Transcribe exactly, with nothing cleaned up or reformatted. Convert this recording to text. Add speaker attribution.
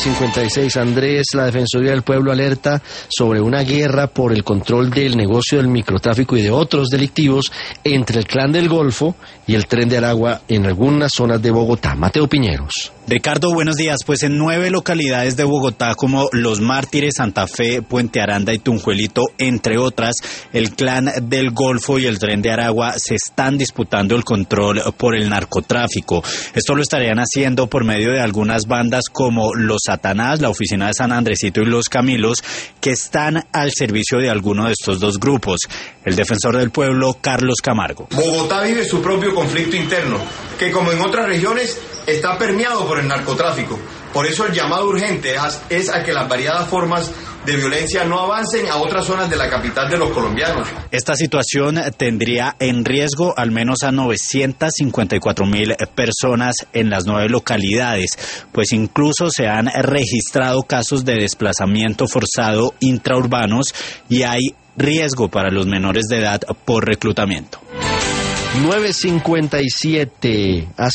Speaker 1: cincuenta y seis, Andrés, la Defensoría del Pueblo alerta sobre una guerra por el control del negocio del microtráfico y de otros delictivos entre el Clan del Golfo y el Tren de Aragua en algunas zonas de Bogotá. Mateo Piñeros.
Speaker 2: Ricardo, buenos días. Pues en nueve localidades de Bogotá, como Los Mártires, Santa Fe, Puente Aranda y Tunjuelito, entre otras, el Clan del Golfo y el Tren de Aragua se están disputando el control por el narcotráfico. Esto lo estarían haciendo por medio de algunas bandas como Los Satanás, la Oficina de San Andresito y Los Camilos, que están al servicio de alguno de estos dos grupos. El defensor del pueblo, Carlos Camargo.
Speaker 3: Bogotá vive su propio conflicto interno, que como en otras regiones está permeado por el narcotráfico. Por eso el llamado urgente es a que las variadas formas de violencia no avancen a otras zonas de la capital de los colombianos.
Speaker 2: Esta situación tendría en riesgo al menos a novecientas cincuenta y cuatro mil personas en las nueve localidades, pues incluso se han registrado casos de desplazamiento forzado intraurbanos y hay riesgo para los menores de edad por reclutamiento.
Speaker 1: nueve cincuenta y siete.